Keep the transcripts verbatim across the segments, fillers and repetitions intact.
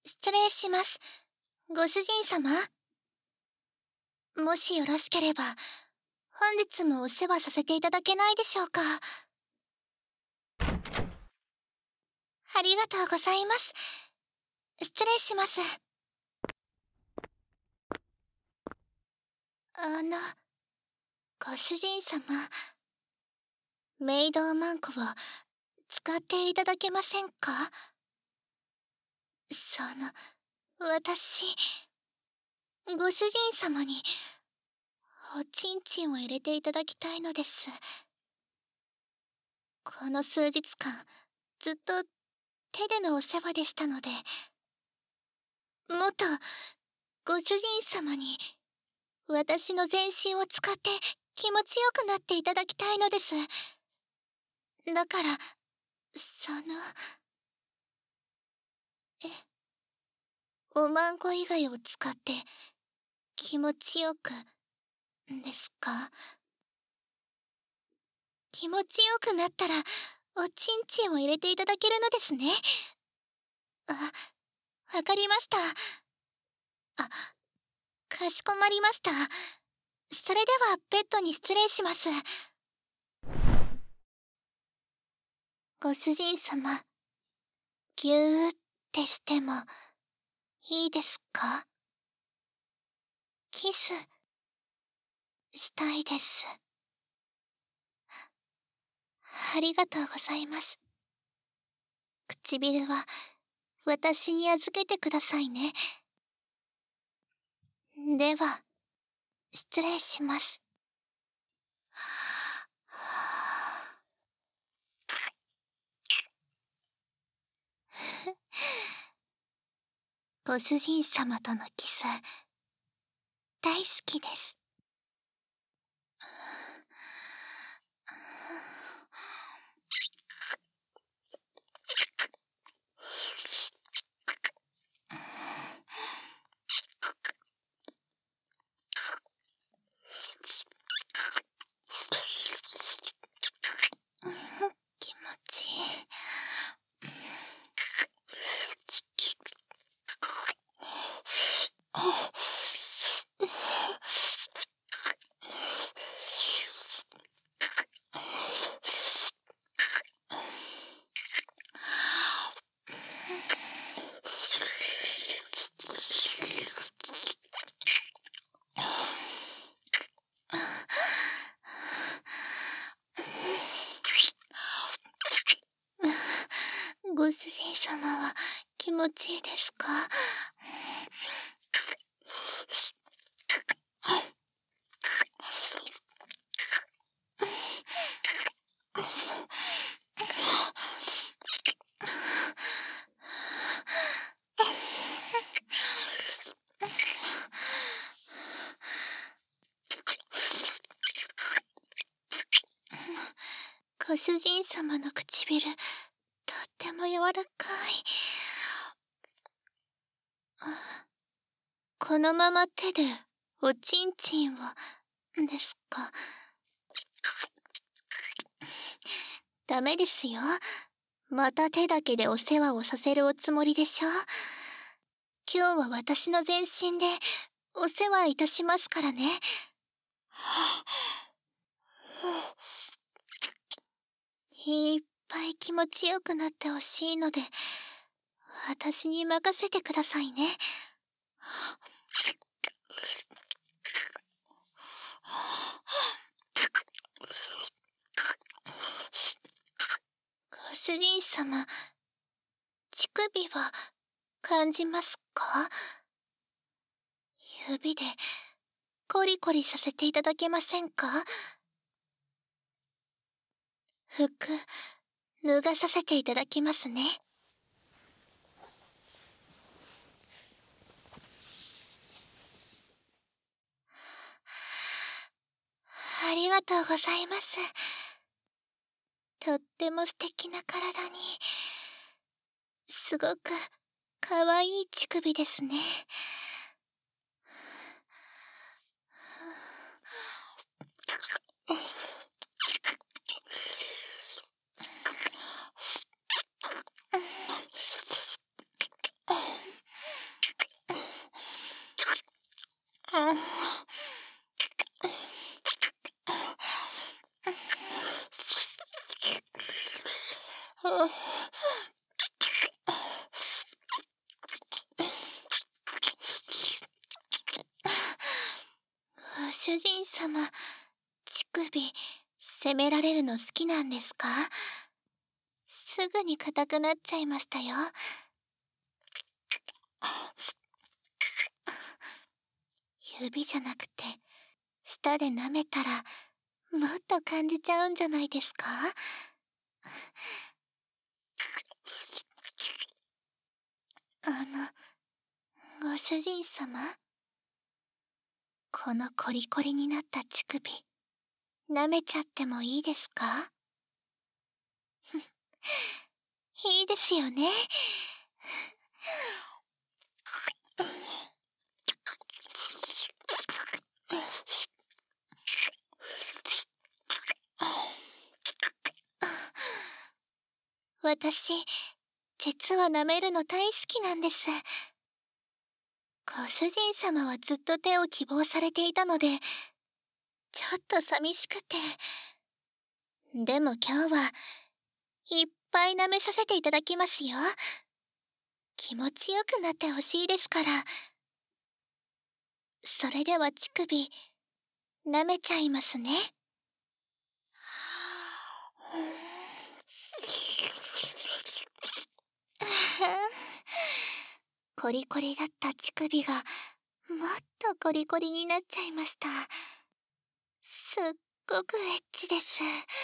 失礼します。ご主人様。もしよろしければ、本日もお世話させていただけないでしょうか。ありがとうございます。失礼します。あの、ご主人様、メイドーマンコを使っていただけませんか？その、私、ご主人様に、おちんちんを入れていただきたいのです。この数日間、ずっと手でのお世話でしたので、もっと、ご主人様に、私の全身を使って気持ちよくなっていただきたいのです。だから、その、え、おまんこ以外を使って気持ちよく、ですか？気持ちよくなったら、おちんちんを入れていただけるのですね。あ、わかりました。あ、かしこまりました。それではベッドに失礼します。ご主人様、ぎゅーってしてもいいですか？キスしたいです。ありがとうございます。唇は私に預けてくださいね。では、失礼します。ご主人様とのキス、大好きです。気持ちいい。ご主人様は気持ちいいですか？ご主人様の唇、とっても柔らかい。このまま手でおちんちんを、ですか？ダメですよ。また手だけでお世話をさせるおつもりでしょ？今日は私の全身でお世話いたしますからね。いっぱい気持ちよくなってほしいので、私に任せてくださいね。ご主人様、乳首は感じますか？指でコリコリさせていただけませんか？服、脱がさせていただきますね。ありがとうございます。とっても素敵な体に、すごくかわいい乳首ですね。 ご主人様、乳首、責められるの好きなんですか？すぐに硬くなっちゃいましたよ。指じゃなくて、舌で舐めたら、もっと感じちゃうんじゃないですか？あの、ご主人様、このコリコリになった乳首、舐めちゃってもいいですか？いいですよね。私、実は舐めるの大好きなんです。ご主人様はずっと手を希望されていたので、ちょっと寂しくて。でも今日はいっぱい舐めさせていただきますよ。気持ちよくなってほしいですから。それでは乳首、舐めちゃいますね。コリコリだった乳首がもっとコリコリになっちゃいました。すっごくエッチです。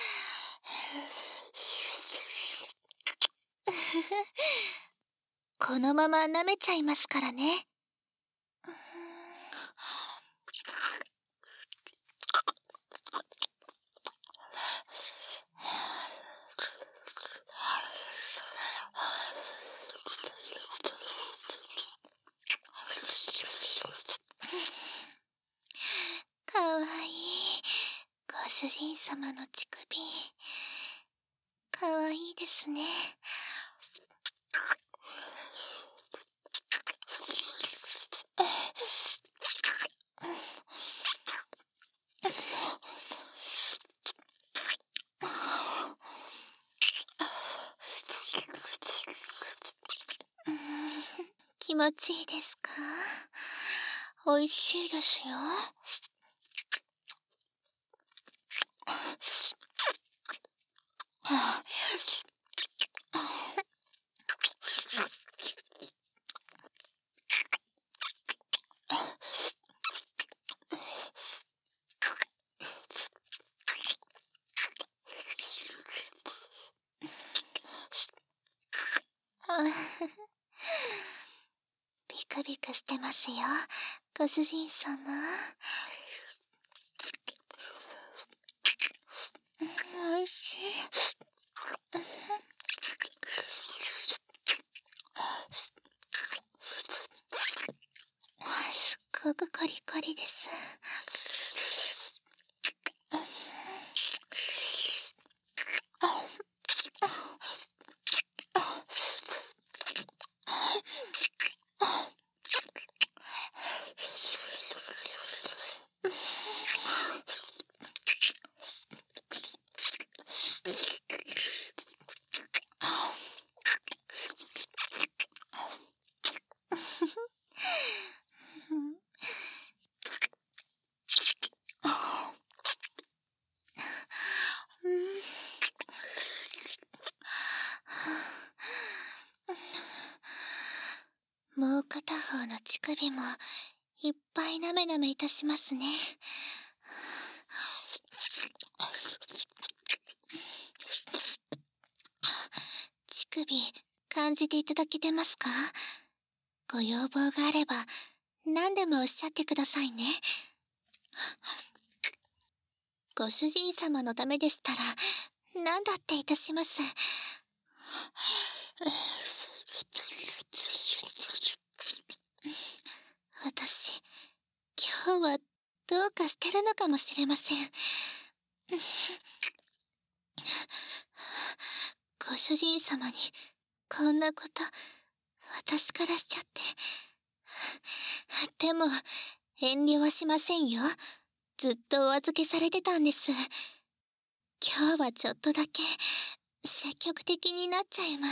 このまま舐めちゃいますからね。かわいい。ご主人様の乳首。かわいいですね。気持ちいいですか？おいしいですよ。ビクビクしてますよ、ご主人様。おいしい。すっごくコリコリです。もう片方の乳首もいっぱいなめなめいたしますね。乳首感じていただけてますか？ご要望があれば何でもおっしゃってくださいね。ご主人様のためでしたら何だっていたします。私、今日はどうかしてるのかもしれません。ご主人様にこんなこと私からしちゃって。でも遠慮はしませんよ。ずっとお預けされてたんです。今日はちょっとだけ積極的になっちゃいます。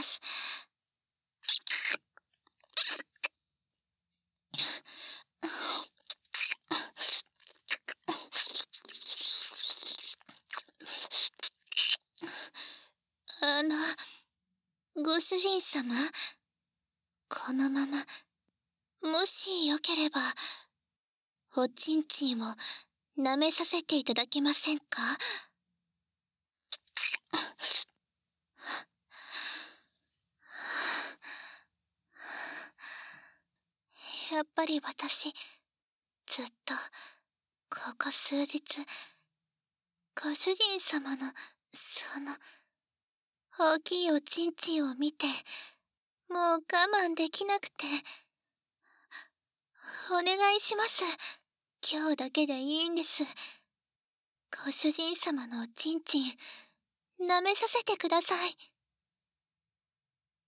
あの、ご主人様、このまま、もしよければ、おちんちんを舐めさせていただけませんか？やっぱり私、ずっと、ここ数日、ご主人様の、その、大きいおちんちんを見て、もう我慢できなくて。お願いします。今日だけでいいんです。ご主人様のおちんちん、舐めさせてください。